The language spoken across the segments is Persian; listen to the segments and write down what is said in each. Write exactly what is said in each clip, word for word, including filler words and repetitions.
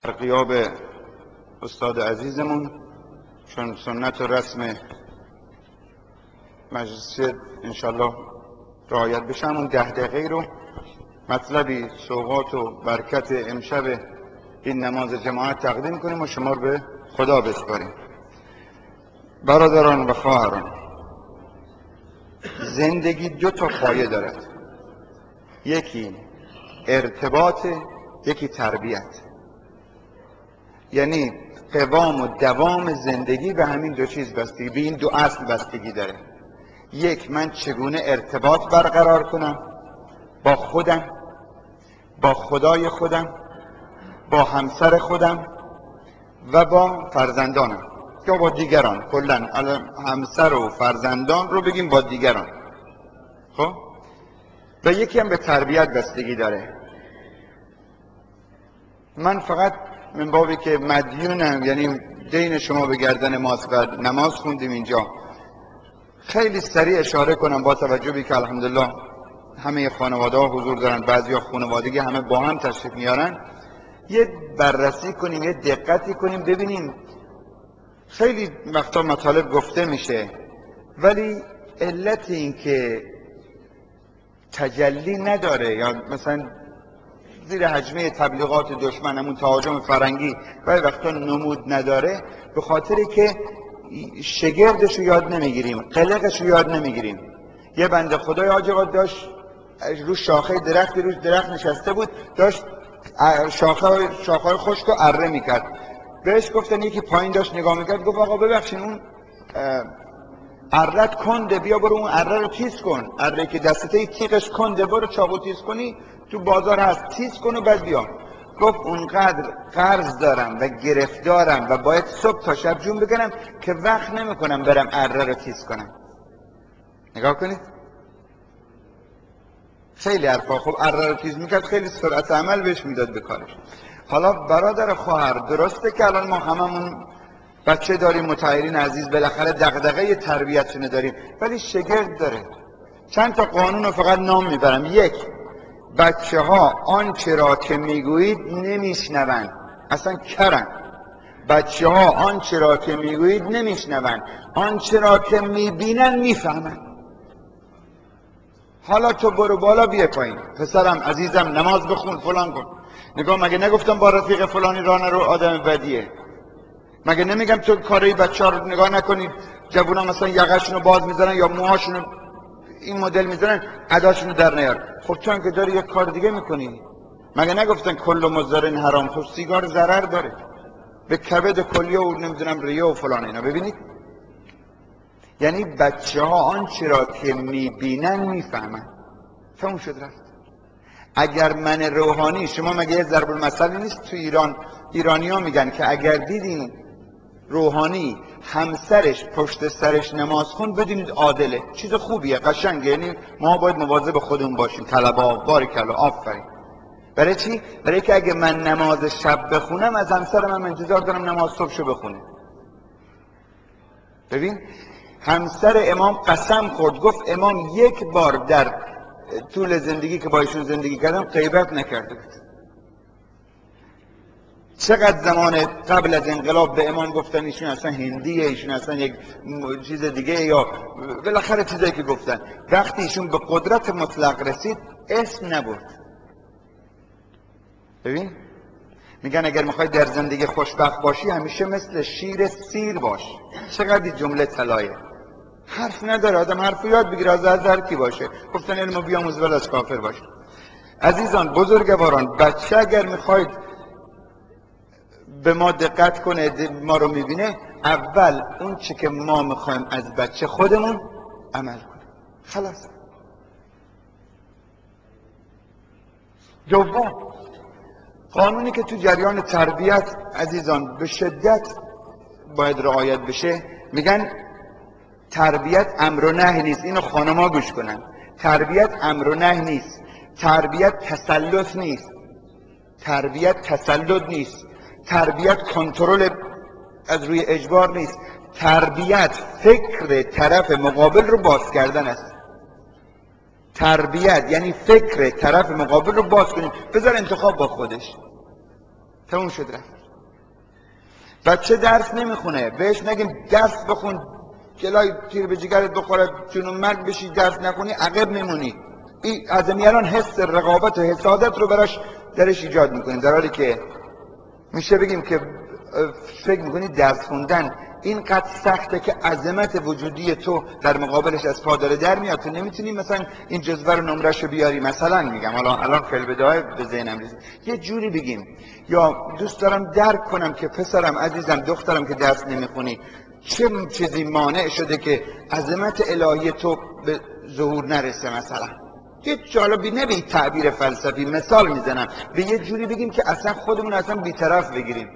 در غیاب استاد عزیزمون، چون سنت و رسم مجلس انشالله رعایت بشه، همون ده دقیقه رو مطلبی سوغات و برکت امشب این نماز جماعت تقدیم کنیم و شما رو به خدا بسپاریم. برادران و خواهران، زندگی دو تا پایه دارد، یکی ارتباط، یکی تربیت. یعنی قوام و دوام زندگی به همین دو چیز بستگی، به این دو اصل بستگی داره. یک، من چگونه ارتباط برقرار کنم با خودم، با خدای خودم، با همسر خودم و با فرزندانم یا با دیگران. کلا همسر و فرزندان رو بگیم با دیگران. خب و یکی هم به تربیت بستگی داره. من فقط من بابی که مدیونم، یعنی دین شما به گردن ماست و نماز خوندیم اینجا، خیلی سریع اشاره کنم با توجه به که الحمدلله همه خانواده ها حضور دارن، بعضیا خانوادگی همه با هم تشریف میارن. یه بررسی کنیم، یه دقتی کنیم، ببینیم خیلی وقتا مطالب گفته میشه ولی علت این که تجلی نداره یا مثلا زیر حجمه تبلیغات دشمن، همون تهاجم فرنگی گاهی وقتا نمود نداره، به خاطری که شگردش رو یاد نمیگیریم، قلقش رو یاد نمیگیریم. یه بنده خدای حاج آقا داشت رو شاخه درختی، روش درخت نشسته بود، داشت شاخه شاخه خشک رو اره میکرد. بهش گفتن، یکی پایین داشت نگاه میکرد، گفت آقا ببخشید اون اره‌ت کنده، بیا برو اون اره رو تیز کن. اره که دستته تیغش کنده، برو چاقو تیز کنی تو بازار هست، تیز کن و بعد بیا. گفت اونقدر قرض دارم و گرفتارم و باید صبح تا شب جون بگنم که وقت نمیکنم برم اره رو تیز کنم. نگاه کنید، خیلی حرفا. خب اره رو تیز میکرد، خیلی سرعت عمل بهش میداد به کارش. حالا برادر خواهر، درسته که الان ما هممون بچه داریم، متعهلین عزیز، بالاخره دغدغه تربیتشونه داریم، ولی شگرد داره. چند تا قانون رو فقط نام میبرم. یک، بچه ها آنچه را که میگویید نمیشنوند، اصلا کرن. بچه ها آنچه را که میگویید نمیشنوند، آنچه را که میبینن میفهمند. حالا تو برو بالا بیا پایین، پسرم عزیزم نماز بخون فلان کن. نگاه، مگه نگفتم با رفیق فلانی راه نرو، آدم بدیه؟ مگه نمیگم تو کاری بچه ها رو نگاه نکنید؟ جوونا مثلا یقه‌شون رو باز میذارن یا موهاشون رو این مدل میذارن، اداشون رو در نیار. خب تو هم که داری یک کار دیگه میکنی. مگه نگفتن کل مضر حرام؟ خب سیگار ضرر داره به کبد کلیه و نمیدونم ریه و فلان اینا. ببینید، یعنی بچه ها آنچه را که میبینن میفهمن. تموم شد رفت. اگر من روحانی، شما مگه یه ضرب المثل نیست تو ایران؟ ایرانی ها میگن که اگر دیدین روحانی همسرش پشت سرش نماز خون، بدونید عادله. چیز خوبیه، قشنگه. یعنی ما باید مواظب خودمون باشیم. طلبا بارکالله، آفرین. برای چی؟ برای که اگه من نماز شب بخونم، از همسرم هم انتظار دارم نماز صبحشو بخونه. ببین، همسر امام قسم خورد، گفت امام یک بار در طول زندگی که با ایشون زندگی کردم غیبت نکرده بود. چقدر زمان قبل از انقلاب به امام گفتن ایشون اصلا هندیه، ایشون اصلا یک چیز دیگه، یا بالاخره چیزایی که گفتن. وقتی ایشون به قدرت مطلق رسید اسم نبرد. ببین، میگن اگر میخوای در زندگی خوشبخت باشی همیشه مثل شیر سیر باش. چقدر جمله طلایه. حرف نداره آدم، حرف یاد بگیره، از هر کی باشه. گفتن علمو بیاموز ولی از کافر باشه. عزیزان بزرگواران، بچه اگر میخواید به ما دقت کنه، ما رو میبینه، اول اون چی که ما میخوایم از بچه خودمون عمل کنیم. خلاص. دوم، قانونی که تو جریان تربیت عزیزان به شدت باید رعایت بشه، میگن تربیت امر و نهی نیست. اینو خانم‌ها گوش کنن. تربیت امر و نهی نیست. تربیت تسلط نیست. تربیت تسلط نیست. تربیت کنترل از روی اجبار نیست. تربیت فکر طرف مقابل رو باز کردن است. تربیت یعنی فکر طرف مقابل رو باز کنید، بذار انتخاب با خودش. تموم شد رفت. بچه درس نمیخونه بهش نگیم درس بخون جلای تیر به جگرت بخوره جنون مرگ بشی درس نخونی عقب میمونی. این از میاران حس رقابت و حسادت رو براش درش ایجاد میکنیم، در حالی که میشه بگیم که فکر میکنی درس خوندن اینقدر سخته که عظمت وجودی تو در مقابلش از پا داره در میاد. تو نمیتونی مثلا این جزوه رو نمرش رو بیاری، مثلا میگم حالا الان فعل بداهه به ذهنم رسید یه جوری بگیم، یا دوست دارم درک کنم که پسرم عزیزم دخترم که درس نمیخونی چه چیزی مانع شده که عظمت الهی تو به ظهور نرسه. مثلا یه جالبی نه به تعبیر فلسفی مثال میزنم، به یه جوری بگیم که اصلا خودمون اصلا بی‌طرف بگیریم.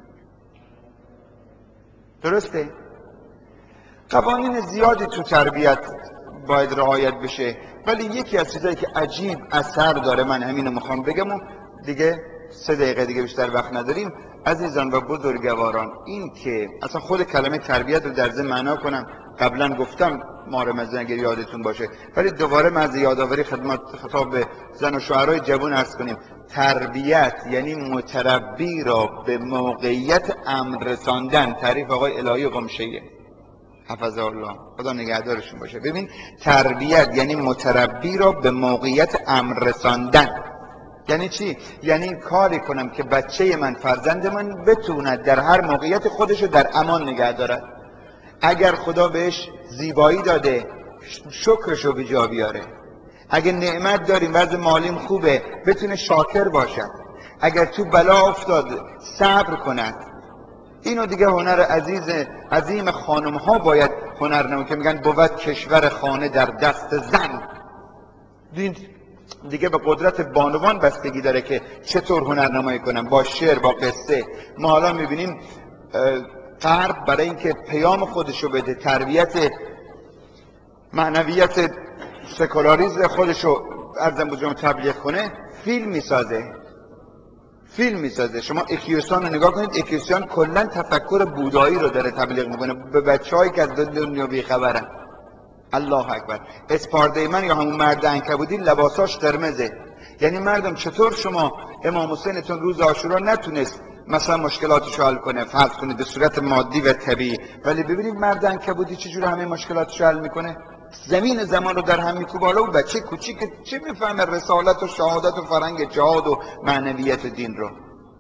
درسته؟ قوانین زیادی تو تربیت باید رعایت بشه، ولی یکی از چیزایی که عجیب اثر داره، من همینو میخوام بگم و دیگه سه دقیقه دیگه بیشتر وقت نداریم عزیزان و بزرگواران، این که اصلا خود کلمه تربیت رو در ذهن معنا کنم. قبلا گفتم مارمزه اگر یادتون باشه، ولی دوباره من از یادآوری خدمت خطاب به زن و شوهرای جوان عرض کنیم. تربیت یعنی متربی را به موقعیت امر رساندن. تعریف آقای الهی قمشه‌ایه حفظه الله، خدا نگهدارشون باشه. ببین تربیت یعنی متربی را به موقعیت امر رساندن. یعنی چی؟ یعنی کاری کنم که بچه من فرزند من بتوند در هر موقعیت خودش رو در امان نگه دارد. اگر خدا بهش زیبایی داده شکرش رو به جا بیاره، اگر نعمت داریم وضع مالیم خوبه بتونه شاکر باشد، اگر تو بلا افتاد صبر کند. اینو دیگه هنر عزیز عظیم خانم ها باید هنر نمون که میگن بود کشور خانه در دست زن. دین دیگه به قدرت بانوان بستگی داره که چطور هنرنمایی کنن، با شعر با قصه. ما حالا میبینیم غرب برای اینکه پیام خودشو بده، تربیت معنویت سکولاریسم خودشو ارزم بزرگم تبلیغ کنه، فیلم میسازه فیلم میسازه. شما اکیوسان رو نگاه کنید، اکیوسان کلا تفکر بودایی رو داره تبلیغ میکنه به بچه‌هایی که از دنیا بیخبرن. الله اکبر. اسپاردیمن یا همون مرد عنکبوتی لباساش قرمزه. یعنی مردم چطور شما امام حسینتون روز عاشورا نتونست مثلا مشکلاتش حل کنه، فرض کنید به صورت مادی و طبیعی، ولی ببینید مرد عنکبوتی چجوری همه مشکلاتش حل میکنه. زمین زمان رو در هم میکوبه. حالا اون بچه کوچیک چه میفهمه رسالت و شهادت و فرنگ جهاد و معنویت دین رو؟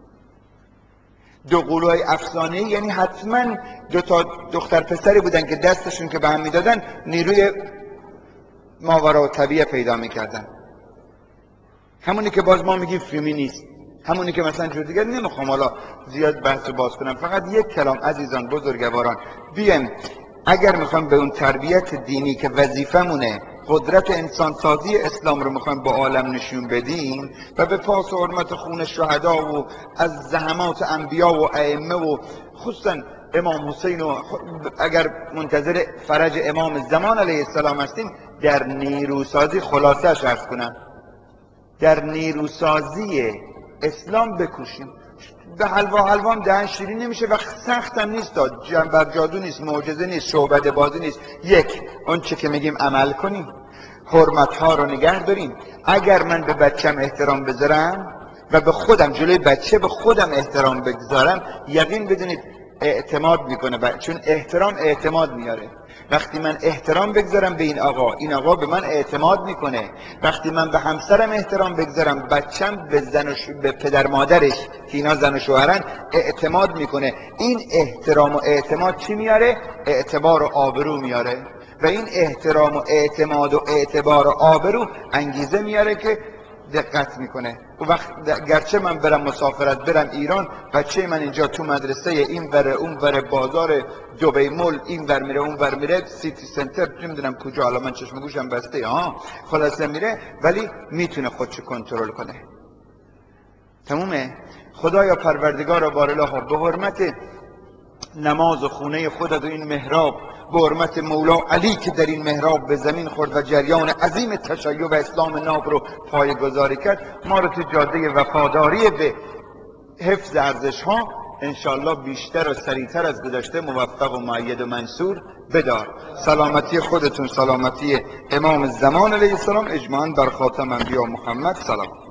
دو قولای افسانه، یعنی حتما دو تا دختر پسری بودن که دستشون که به هم میدادن نیروی ماورا و طبیعه پیدا میکردن. همونی که باز ما میگیم فیمینیست، همونی که مثلا جور دیگر. نمیخوام حالا زیاد بحث باز کنم، فقط یک کلام عزیزان بزرگواران، بیایم اگر میخوایم به اون تربیت دینی که وظیفمونه قدرت انسانسازی اسلام رو میخوایم با عالم نشون بدیم و به پاس و حرمت خون شهدا و از زحمات انبیا و ائمه و خصوصا امام حسین و اگر منتظر فرج امام زمان علیه السلام هستیم، در نیروسازی خلاصش عرض کنم، در نیروسازی اسلام بکوشیم. به حلوا حلوا هم دهن شیرین نمیشه و سخت هم نیست، جنبر جادو نیست، معجزه نیست، شعبده بازی نیست. یک، اون چه که میگیم عمل کنیم، حرمت ها رو نگه داریم. اگر من به بچم احترام بذارم و به خودم جلوی بچه به خودم احترام بگذارم، یقین بدونید اعتماد میکنه، چون احترام اعتماد میاره. وقتی من احترام بگذارم به این آقا، این آقا به من اعتماد میکنه. وقتی من به همسرم احترام بگذارم، بچم به زن و ش... به پدر مادرش که اینا زن و شوهرن اعتماد میکنه. این احترام و اعتماد چی میاره؟ اعتبار و آبرو میاره. و این احترام و اعتماد و اعتبار و آبرو انگیزه میاره که دقت میکنه. و وقت گرچه من برم مسافرت برم ایران، بچه من اینجا تو مدرسه این وره اون وره بازار دبی مول این ور میره اون ور میره سیتی سنتر نمیدونم کجا، حالا من چشم گوشم بسته ها خلاصه میره، ولی میتونه خودشو کنترل کنه. تمومه. خدایا پروردگار بارالله به حرمت نماز و خونه خودت و این محراب، به حرمت مولا علی که در این محراب به زمین خورد و جریان عظیم تشیع و اسلام ناب رو پایه‌گذاری کرد، ما رو تو جاده وفاداری به حفظ ارزش ها انشالله بیشتر و سریعتر از گذشته موفق و مؤید و منصور بدار. سلامتی خودتون، سلامتی امام زمان علیه السلام، اجماعاً بر خاتم انبیا محمد سلام.